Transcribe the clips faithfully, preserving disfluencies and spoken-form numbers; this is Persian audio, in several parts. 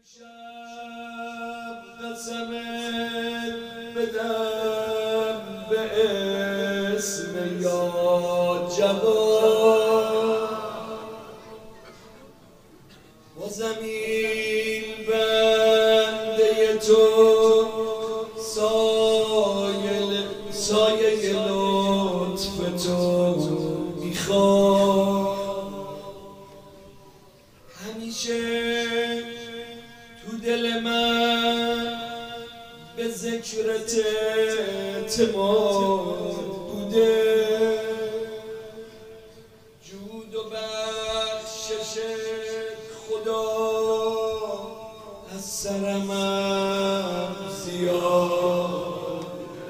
شب قسمت بدم به اسم یا جوان با زمین بنده تو سایه سایه لطف تو میخوام همیشه تو دل من به ذکرت اعتماد بوده جود و بخششت خدا از سرم زیاد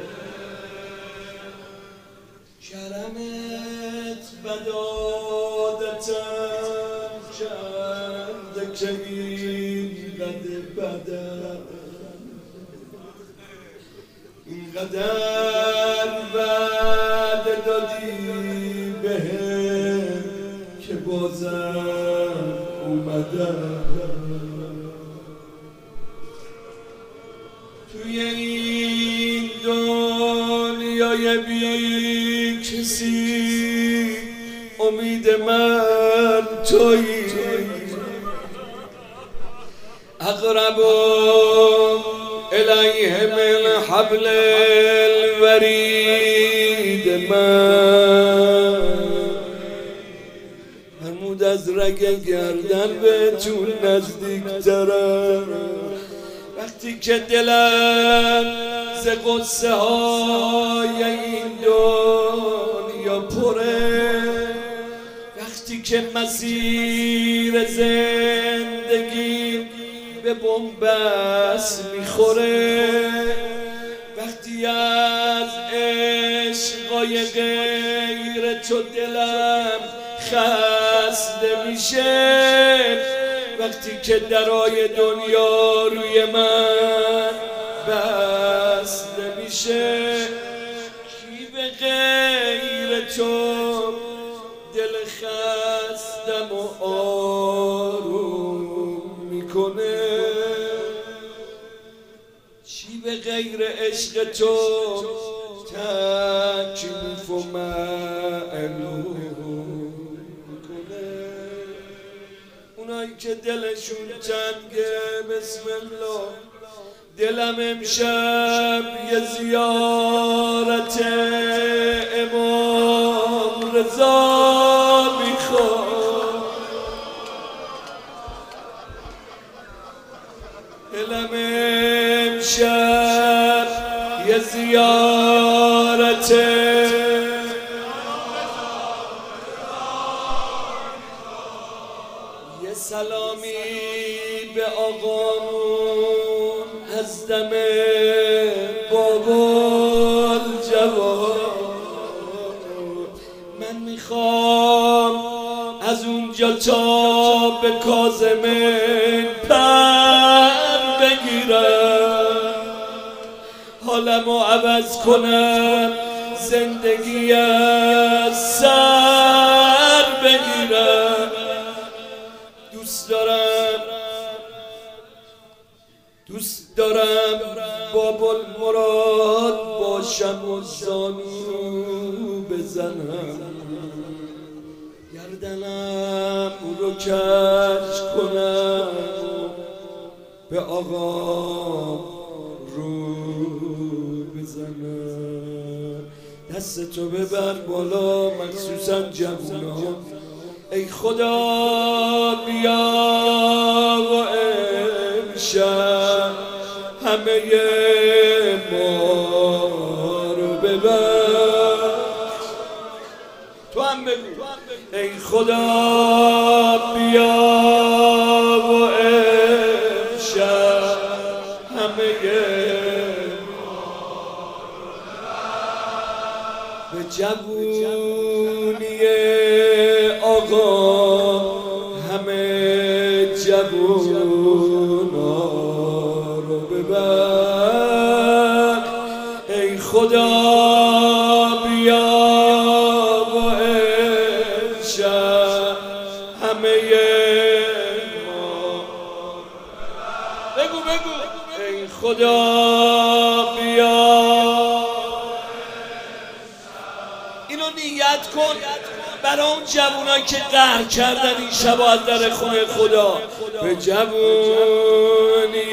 کرمت بدادتم کرده که اینقدر بدم اینقدر بد دادی بهم که بازم اومدم توی این دنیای بی کسی امید من تویی اقرب الیه من حبل الورید من فرمود از رگ گردن به تو نزدیک ترم وقتی که دلم ز قصه های این دنیا پره وقتی که مسیر زندگی به بنبست میخوره وقتی از عشقای غیر تو دلم خسته میشه وقتی که درای دنیا روی من بسته میشه کی به غیر تو دل خستم و آروم میکنه چی به غیر عشق تو تکلیف و معلوم میکنه اونایی که دلشون تنگه بسم الله دلم امشب یه زیارت امام رضا میخواد دلم امشب یه زیارت یه سلامی به آقامون از دم بابا جواد من میخوام از اونجا تا به کاظمه پر بگیرم حالمو عوض کنم زندگی از سر بگیرم دوست دارم دوست دارم باب المراد باشم و زانو بزنم گردنم رو کج کنم به آقا رو بزنم دست تو ببر بالا مخصوصا جوونا ای خدا بیا و امشب همه ما رو ببخش تو هم بگو ای خدا بیا و امشب همه به جوونی آقا همه جوونا رو ببر ای خدا بیا و امشب همه ما بگو بگو ای خدا بیا. اینو نیت کن برای اون جوانایی که قهر کردن این شب از در خونه خدا. به جوانی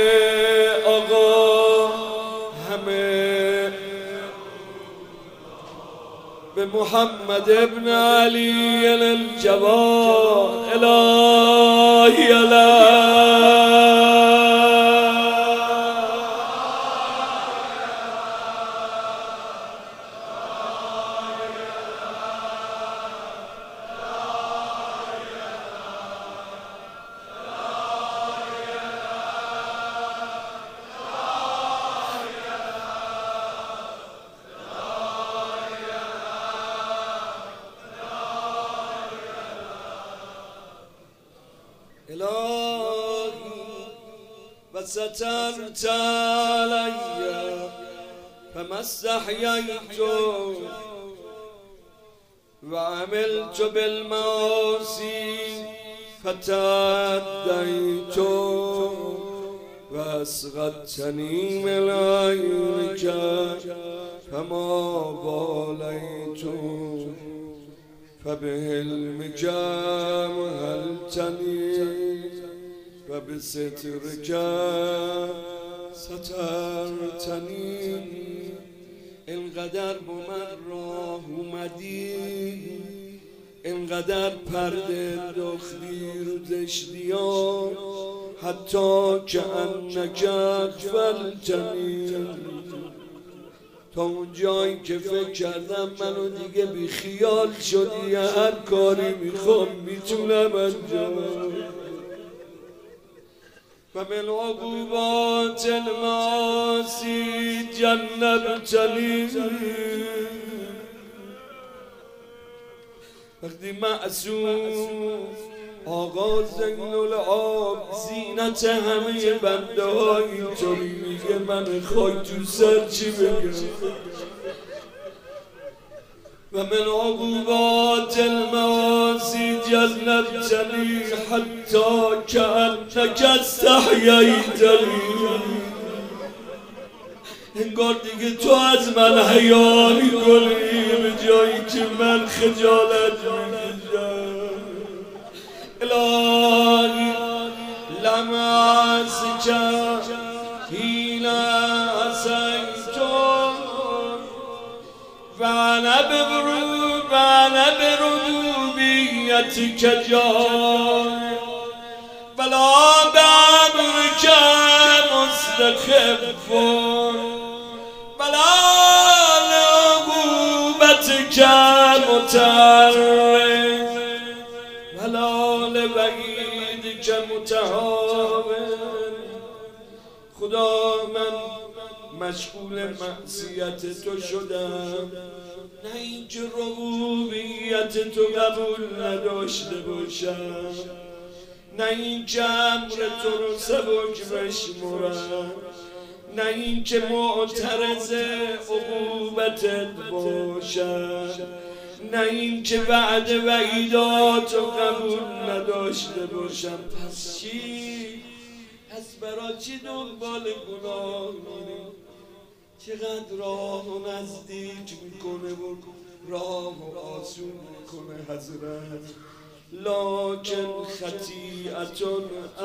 آقا همه، به محمد ابن علی الجواد الهی الهی. الهی و سترت علی فما استحییت و عملت بالمعاصی فتعدیت و اسقطتنی من عینک فما بالیت فبحلمك مهلتني وبسترك سترتنی. اینقدر با من راه اومدی، اینقدر پرده داخلی رو دشتی ها، حتی که انک اغفلتنی، تا اون جایی که فکر کردم منو دیگه بی خیال شدی، هر کاری میخوام میتونم انجام. و من عقوبات المعاصی جنبتنی. وقتی معصوم آقا زین العاب زینت همه بنده ها اینطوری میگه، من خاک تو سر چی بگم؟ و من عقوبات المعاصی جنبتنی حتی کأنک استحییتنی. انگار دیگه تو از من حیا میکنی به جایی که من خجالت میکشم. الهی لم أعصك حين عصيت وأنا بربوبيتك جار ولا بأمرك مستخف ولا لعقوبتك متعرض ولا لوعیدک متهاون. خدا من مشغول معصیت تو شدم، نه اینکه ربوبیت تو قبول نداشته باشم، نه اینکه امر تو رو سبک بشمرم، نه اینکه معترض عقوبتت باشم، نه این که وعد وعیدات رو قبول نداشته باشم. پس چی؟ پس برا چی دنبال گناه میری؟ چقدر راه و نزدیک میکنه و راه و آسون میکنه حضرت. لکن خطیئتون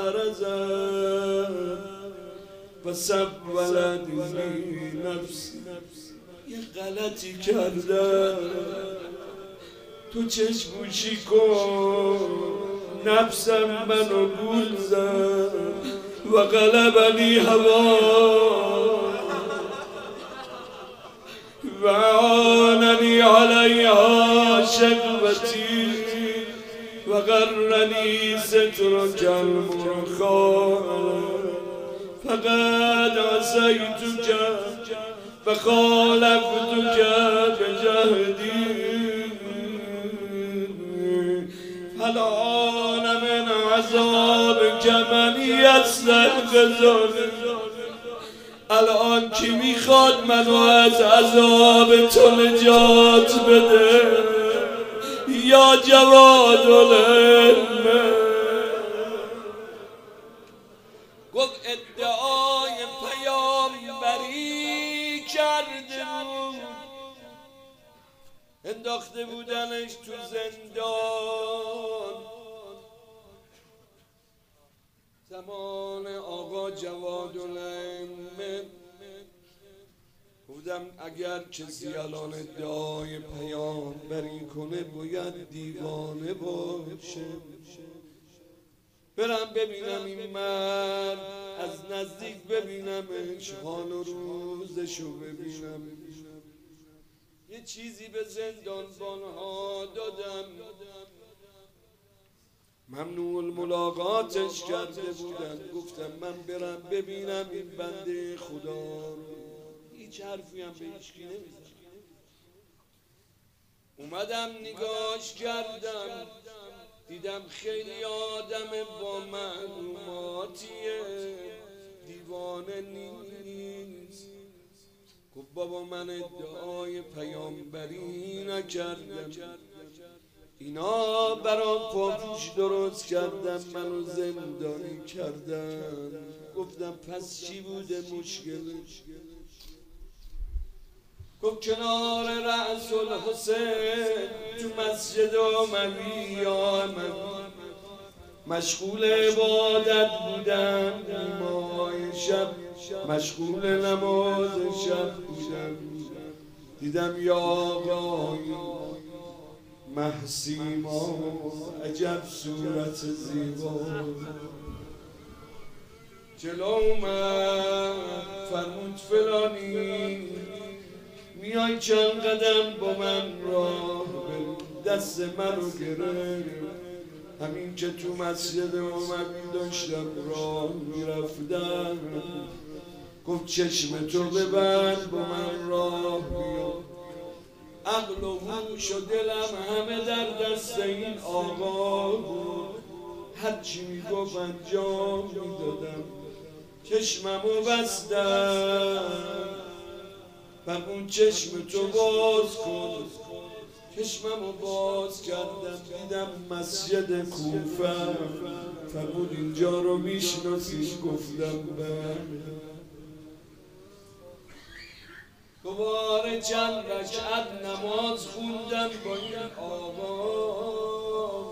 عرضت و سبولت لی نفسی. یه غلطی کردم، تو چشموشی کن، نفسم منو گول زد و غلبنی هوا و عاننی علیها شقوتی و غرنی سترک المرخان فقد عصیتک و خالفتک بجهدی. الان من عذابک من یستنقذنی. الان کی میخواد منو از عذاب تو نجات بده؟ یا جواد العلم گفت ادعای پیامبری کرده بود، انداخته بودنش تو زندان. زمان آقا جوادالائمه بودم اگر کسی الان ادعای پیامبری کنه باید دیوانه باشه. برم ببینم این مرد، از نزدیک ببینمش، حال و روزشو ببینم. یه چیزی به زندانبانها دادم، ممنوع الملاقاتش کرده بودن. گفتم من برم ببینم این بنده خدا رو. هیچ حرفی هم به هیچکی نمیزنم. اومدم نگاش کردم، دیدم خیلی آدم با معلوماتیه، دیوانه نیست. گفت بابا من ادعای پیامبری نکردم، اینا برام پاپوش درست کردن، منو زندانی کردن. گفتم پس چی بوده مشکلش؟ گفت کنار رأس الحسین تو مسجد اموی آمد، مشغول عبادت بودم، نیمای شب مشغول نماز شب بودم. دیدم یا آقای محسیما، عجب صورت زیبا. جلو اومد فرمود فلانی میای چند قدم با من راه بری. دست منو گرفت، همین که تو مسجد اموی داشتم راه میرفتم. گفت چشم تو ببند با من راه بیا. عقل و هوش و دلم همه در دست این آقا بود، هرچی میگفت انجام میدادم. چشممو بستم، فرمود چشم تو باز کن. چشممو باز کردم، دیدم مسجد کوفه. فرمود اینجا رو میشناسی؟ گفتم بله. دوباره چند رکعت نماز خوندم با این آقا.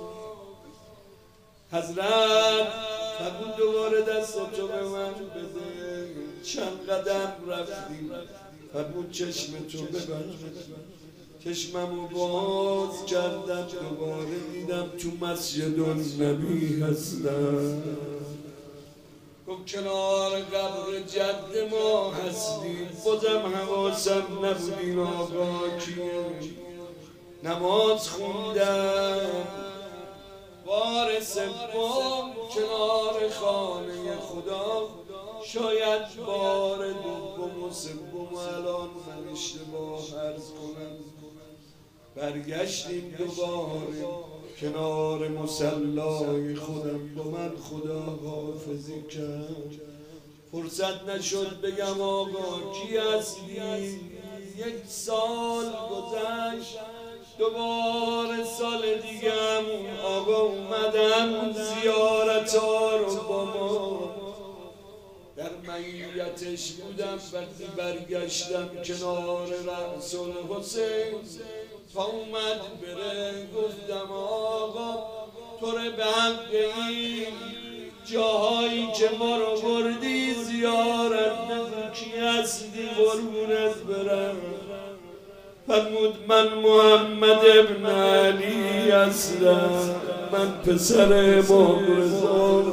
حضرت فرمود دوباره دستاتو به من بده. چند قدم رفتیم، فرمود چشم تو ببند. چشممو باز کردم، دوباره دیدم تو مسجد النبی هستم. گفت کنار قبر جد ما هستیم. بازم حواسم نبود این آقا کیه. نماز خوندم، بار سوم کنار خانه خدا، شاید بار دوم و سوم الان من اشتباه عرض کنم. برگشتیم دوباره کنار مصلای خودم، با من خدا حافظی کرد. فرصت نشد بگم آقا کی هستی. یک سال گذشت، دوباره سال دیگه همون آقا اومدم زیارت ها رو با ما. در معیتش بودم، وقتی برگشتم کنار رأس الحسین تا اومد بره. گفتم آقا تو رو به حق این جاهایی که ما رو بردی زیارت بگو کی هستی قربونت برم. فرمود من محمد ابن علی هستم، من پسر امام رضا.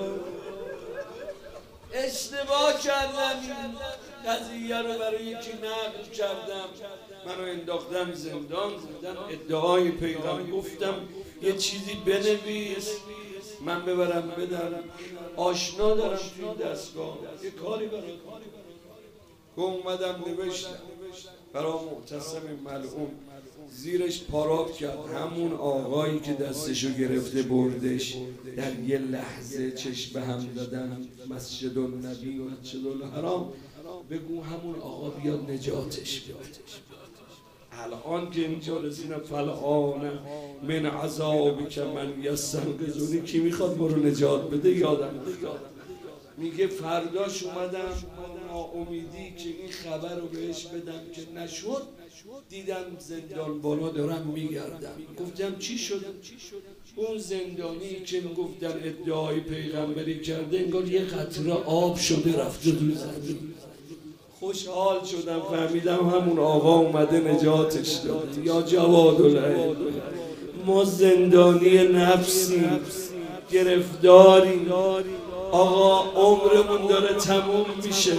اشتباه کردم، این قضیه رو برای یکی نقل کردم، منو انداختم زندان. زدم ادعای پیغام، گفتم یه چیزی بنویس من ببرم بدم. آشنا دارم توی دستگاه، یه کاری برای که اومدم نوشتم برای معتصم ملعون. زیرش پاراب کرد همون آقایی که دستشو گرفته بردش. در یه لحظه چشم به هم دادن. مسجد النبی، مسجد الحرام، بگو همون آقا بیاد نجاتش بیاد. الان که اینجا رسیدم فالآن من عذابک من یستنقذونی، کی میخواد برو نجات بده؟ یادم میگه فرداش اومدم ناامیدی که این خبر رو بهش بدم که نشد، دیدم زندان بالا دارم میگردم. گفتم چی شد؟ اون زندانی که گفتن ادعای پیغمبری کرده انگار یه قطره آب شده رفته تو زمین. خوشحال شدم، فهمیدم همون آقا اومده نجاتش داد. یا جوادالعین، ما زندانی نفسی، گرفتاری، آقا عمرمون داره تموم میشه.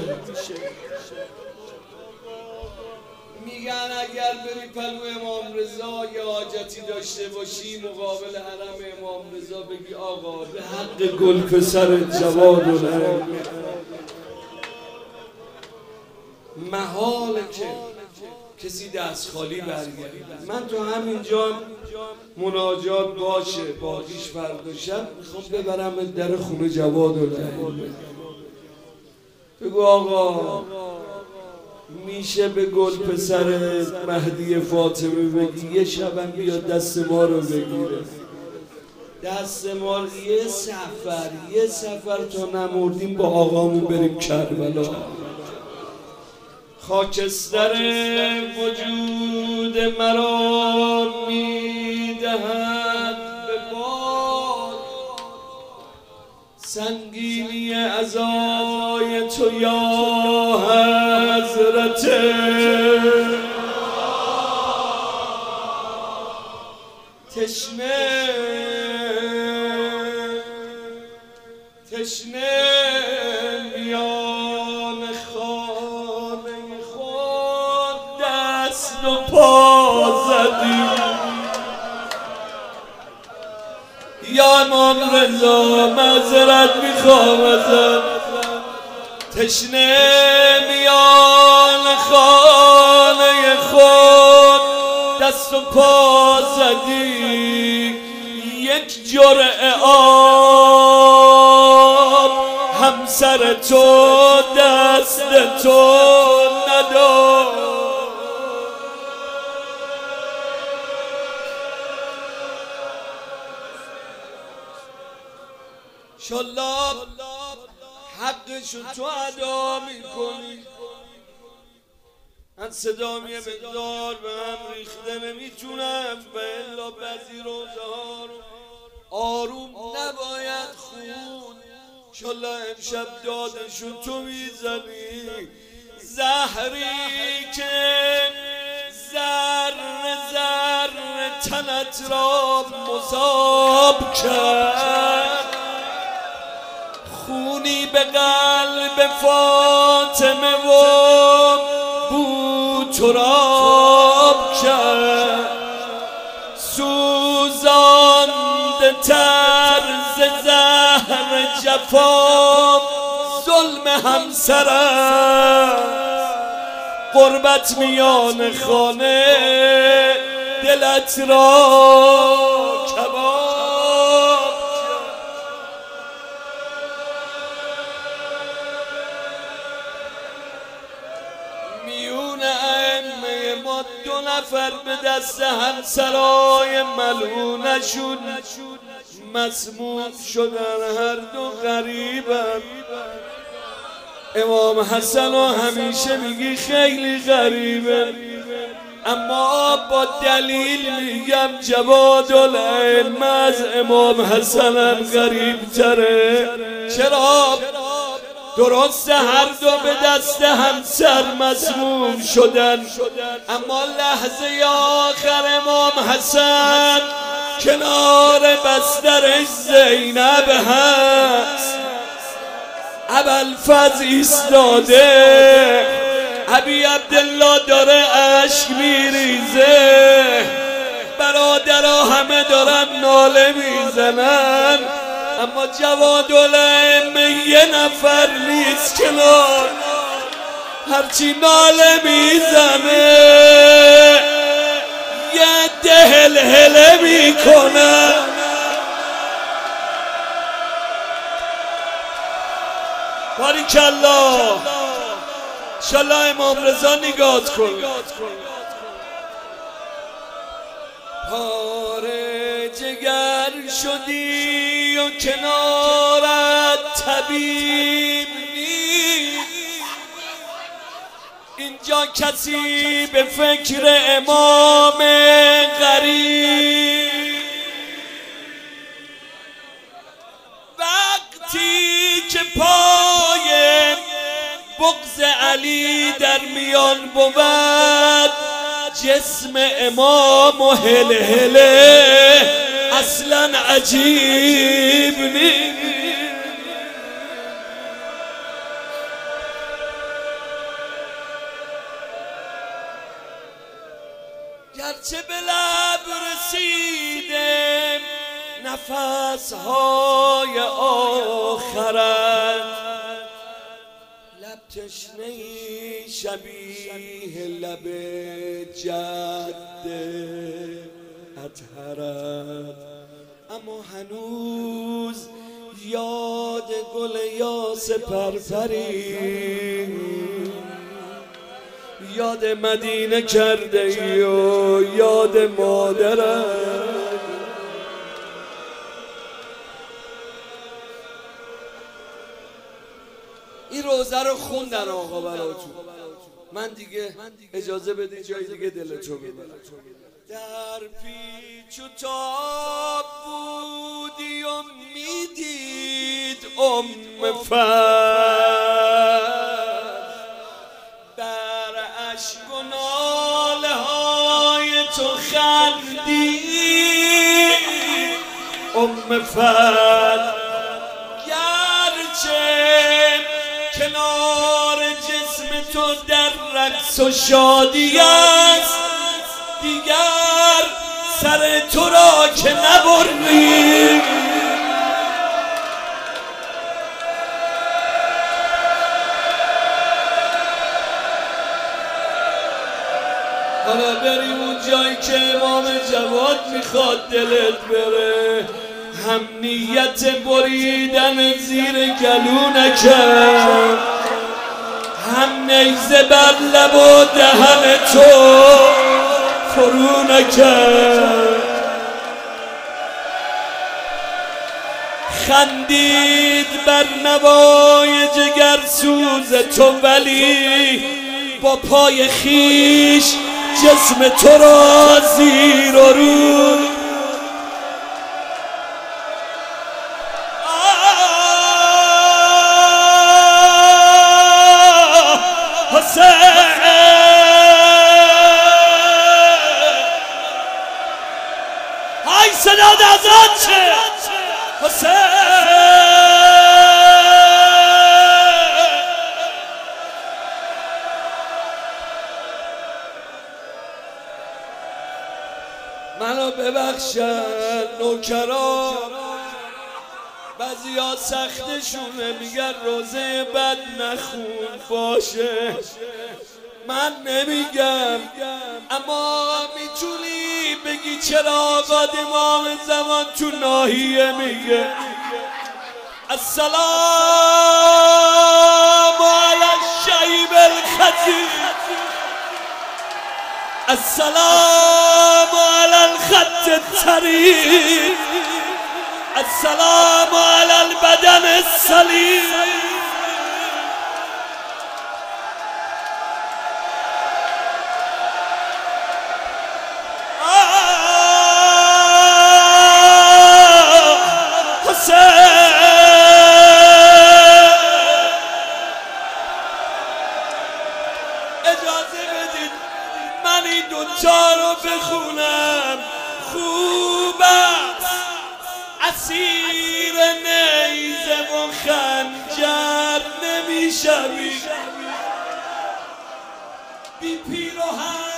میگن اگر بری پلو امام رضا یا حاجتی داشته باشی مقابل حرم امام رضا بگی آقا به حق گل پسر جوادالعین محاله که کسی دست خالی برگرده. من تو همینجا مناجات باشه، باقیش فردا شب میخوام ببرم در خونه جوادالعین. بگو آقا میشه به گل پسر مهدی فاطمه بگی یه شبم بیا دست ما رو بگیره، دست ما رو یه سفر یه سفر تا نمردیم با آقامون بریم کربلا. خاکستر وجود مرا میدهد به باد، سنگینی عزای تو یا حضرت تشنه تشنه میان خانه خود دست و پا زدی. یا امام رضا معذرت میخوام ازت، تشنه میان خانه خود دست و پا زدی، یک جرعه آب همسر تو دست تو نداد. انشالله حقشو تو ادا میکنی. من صدام یه مقدار به هم ریخته نمیتونم و الا بعضی روزها رو آروم نباید خون. انشالله امشب دادشو تو میزنی، زهری که ذره ذره تنت را مذاب کرد، خونی به قلب فاطمه و بو تراب کرد، سوزانده طرز زهر جفا ظلم همسرم، غربت میان خانه دلت را کباب. میون ائمه ما دو نفر به دست همسرای ملعونشون مسموم شدن، هر دو غریبن. امام حسن رو همیشه میگی خیلی غریبه، اما با دلیل میگم جوادالعین من از امام حسنم غریب تره. چرا؟ درسته هر دو به دست همسر مسموم شدن، اما لحظه آخر امام حسن کنار بسترش زینب هست، ابوالفضل ایستاده، ابی عبدالله داره اشک میریزه، برادرها همه دارن ناله میزنن، اما جوادالعین یه نفر نیست کنار، هرچی ناله میزنه یه دهل هله میکنه. باریکالله، انشالله امام رضا نگات کن. پاره جگر شدی و کنارت طبیب یا کسی به فکر امام غریب وقتی که پای بغض علی در میان بود جسم امام و هله هله اصلا عجیب نیست. گرچه به لب رسیده نفسهای آخرت لب تشنه شبیه لب جد اطهرت، اما هنوز یاد گل یاس پرپری یاد مدینه کرده ای و یاد مادرت. این روزه رو خوندن آقا براتون، من دیگه اجازه بده جای دیگه دلتو ببرم. در پیچ و تاب بودی و میدید ام فر در عشق و ناله های تو خندید ام فر، گرچه کنار جسم تو در رقص و شادی است دیگر سر تو را که نبریم. حالا بریم اون جایی که امام جواد میخواد دلت بره، هم نیت بریدن زیر گلو نکرد هم نیزه بر لب و دهن تو فرو نکرد. خندید بر نوای جگرسوز تو ولی با پای خیش جسم تو را زیر و رو. های صدا آزاد چه حسین منو ببخشن نوکران، بعضیا سختشونه میگن روزه بد نخون باشه، من نمیگم، اما میتونی بگی چرا آقا امام زمان تو ناحیه میگه السلام علی الشیب الخطیب، السلام علی الخط الطریق، السلام علی البدن السلیم. اجازه بدید من این دوتا رو بخونم، خوب است اسیر نیزه و خنجر نمیشوی بی پیراهن